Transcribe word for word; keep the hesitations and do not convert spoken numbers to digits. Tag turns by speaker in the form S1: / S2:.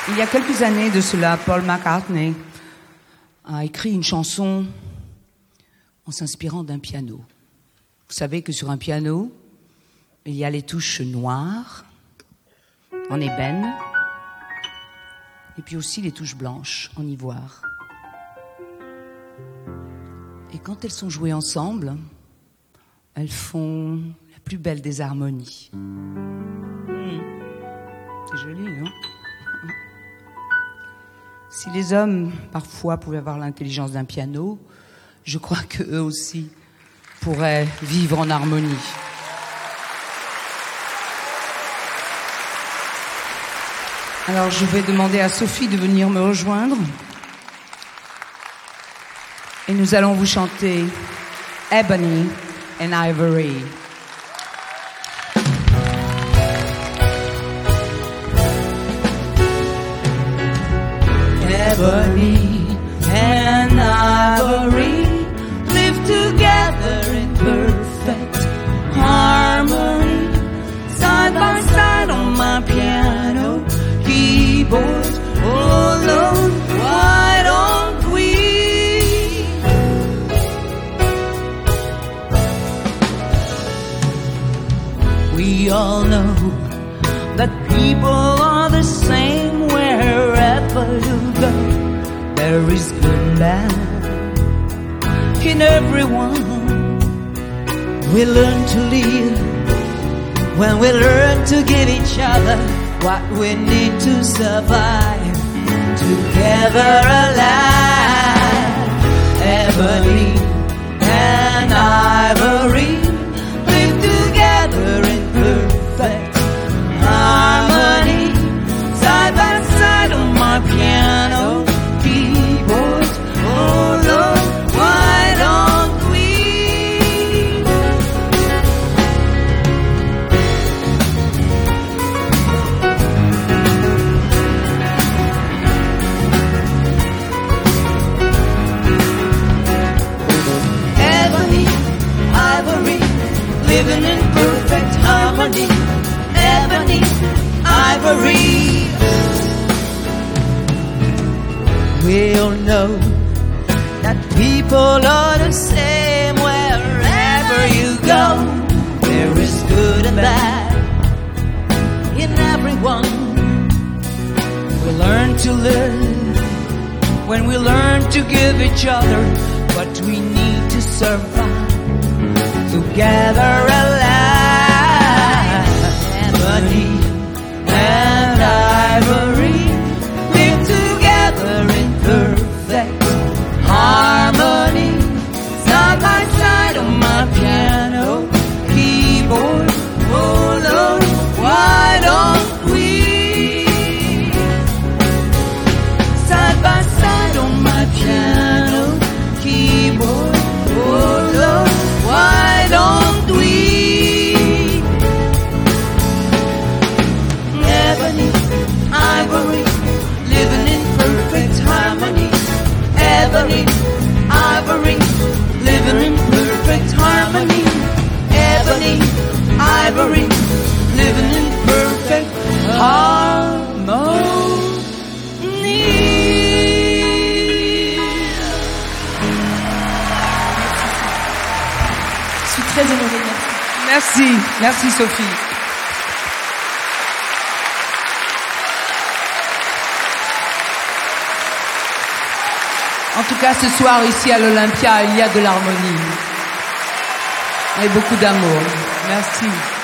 S1: Il y a quelques années de cela, Paul McCartney a écrit une chanson en s'inspirant d'un piano. Vous savez que sur un piano, il y a les touches noires, en ébène, et puis aussi les touches blanches, en ivoire. Et quand elles sont jouées ensemble, elles font la plus belle des harmonies. Mmh. C'est joli, non ? Si les hommes, parfois, pouvaient avoir l'intelligence d'un piano, je crois qu'eux aussi pourraient vivre en harmonie. Alors, je vais demander à Sophie de venir me rejoindre. Et nous allons vous chanter Ebony and Ivory.
S2: Ebony and ivory live together in perfect harmony, side by side on my piano keyboard. Oh Lord, why don't we? We all know that people are the same wherever you go. There is good and bad in everyone. We learn to live when we learn to give each other what we need to survive. Together alive, ebony and ivory live together in perfect harmony, side by side on my piano keyboard. Oh Lord, why don't we? Ebony, ivory, living in perfect harmony. Ebony, ivory. We all know that people are the same wherever you go. There is good and bad in everyone. We learn to live when we learn to give each other what we need to survive. Together alive, ebony and ivory live together in perfect harmony, side by side on my piano keyboard. Oh Lord, why don't we? Side by side on my piano keyboard. Oh Lord, why don't we? Ebony, ivory, living in perfect harmony. Ebony, ivory, living in perfect harmony. Ebony, ivory, living in perfect harmony.
S1: Je suis très honorée. Merci, merci Sophie. En tout cas, ce soir, ici à l'Olympia, il y a de l'harmonie et beaucoup d'amour. Merci.